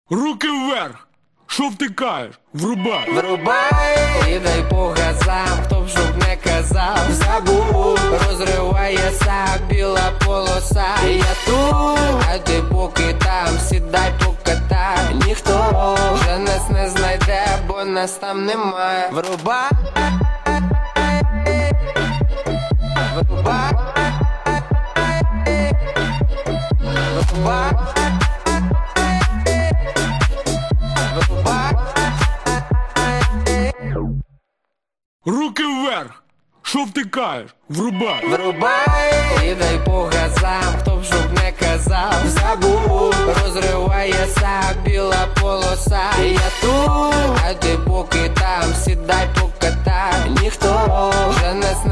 Руки вверх! Що втикаєш? Врубай! Врубай і дай по газам, хто б щоб не казав, забув, розривається біла полоса. Я тут, а ти поки там, сідай покатай. Ніхто вже нас не знайде, бо нас там немає. Врубай, врубай, врубай. Руки вверх! Що втикаєш? Врубай! Врубай і дай по газам, хто б щоб не казав, забув, розривається біла полоса. Я тут, а ти поки там, сідай покатай. Ніхто вже нас не